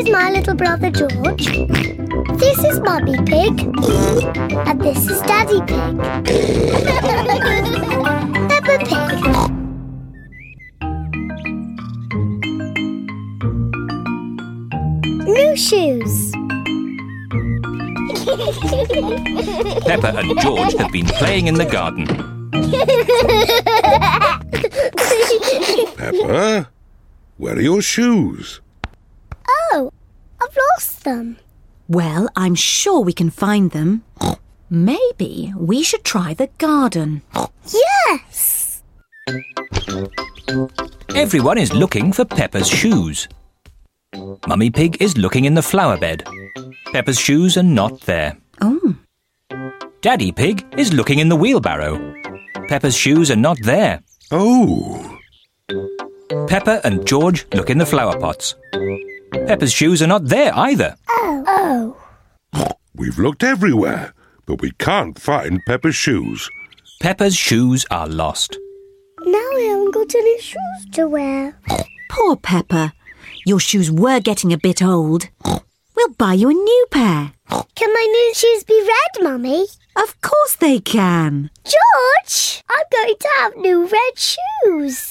is my little brother George. This is Mummy Pig. And this is Daddy Pig. Peppa Pig. New shoes. Peppa and George have been playing in the garden. Peppa, where are your shoes? Oh, I've lost them. Well, I'm sure we can find them. Maybe we should try the garden. Yes! Everyone is looking for Peppa's shoes. Mummy Pig is looking in the flower bed. Peppa's shoes are not there. Oh. Daddy Pig is looking in the wheelbarrow. Peppa's shoes are not there. Oh, Peppa and George look in the flower pots. Peppa's shoes are not there either. Oh. we've looked everywhere, but we can't find Peppa's shoes. Peppa's shoes are lost. Now we haven't got any shoes to wear. Poor Peppa. Your shoes were getting a bit old. We'll buy you a new pair. Can my new shoes be red, Mummy? Of course they can. George, I'm going to have new red shoes.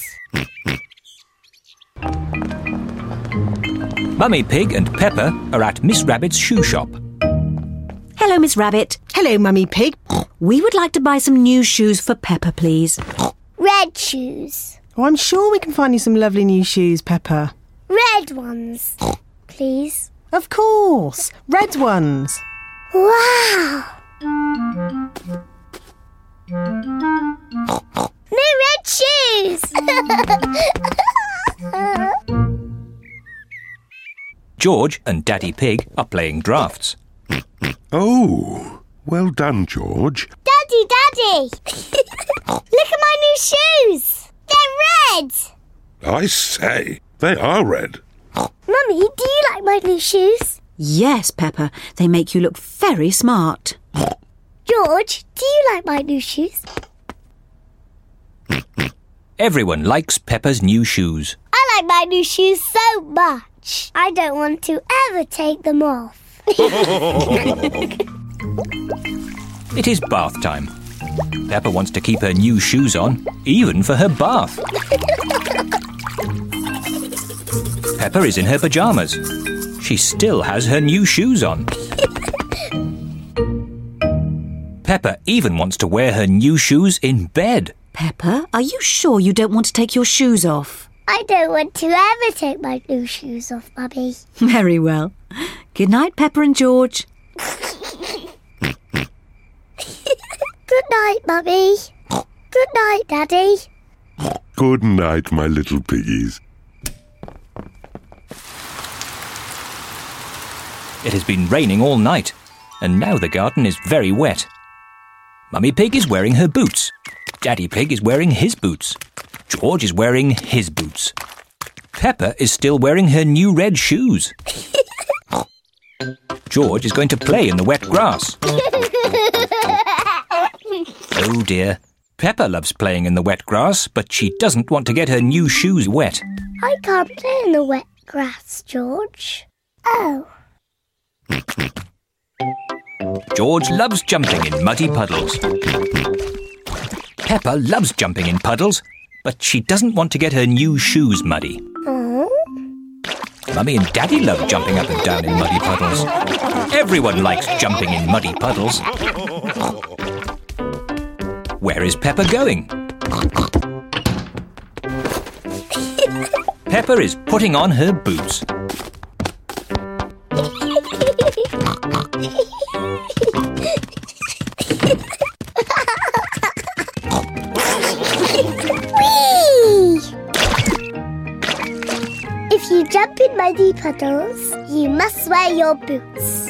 Mummy Pig and Peppa are at Miss Rabbit's shoe shop. Hello, Miss Rabbit. Hello, Mummy Pig. We would like to buy some new shoes for Peppa, please. Red shoes. Oh, I'm sure we can find you some lovely new shoes, Peppa. Red ones, please. Of course. Red ones. Wow! New red shoes! George and Daddy Pig are playing drafts. Oh, well done, George. Daddy! Look at my new shoes! They're red! I say, they are red. Mummy, do you like my new shoes? Yes, Peppa. They make you look very smart. George, do you like my new shoes? Everyone likes Peppa's new shoes. I like my new shoes so much. I don't want to ever take them off. It is bath time. Peppa wants to keep her new shoes on, even for her bath. Peppa is in her pyjamas. She still has her new shoes on. Peppa even wants to wear her new shoes in bed. Peppa, are you sure you don't want to take your shoes off? I don't want to ever take my new shoes off, Mummy. Very well. Good night, Peppa and George. Good night, Mummy. Good night, Daddy. Good night, my little piggies. It has been raining all night, and now the garden is very wet. Mummy Pig is wearing her boots. Daddy Pig is wearing his boots. George is wearing his boots. Peppa is still wearing her new red shoes. George is going to play in the wet grass. Oh dear. Peppa loves playing in the wet grass, but she doesn't want to get her new shoes wet. I can't play in the wet grass, George. Oh. George loves jumping in muddy puddles. Peppa loves jumping in puddles, but she doesn't want to get her new shoes muddy. Oh. Mummy and Daddy love jumping up and down in muddy puddles. Everyone likes jumping in muddy puddles. Where is Peppa going? Peppa is putting on her boots. Whee! If you jump in muddy puddles, you must wear your boots.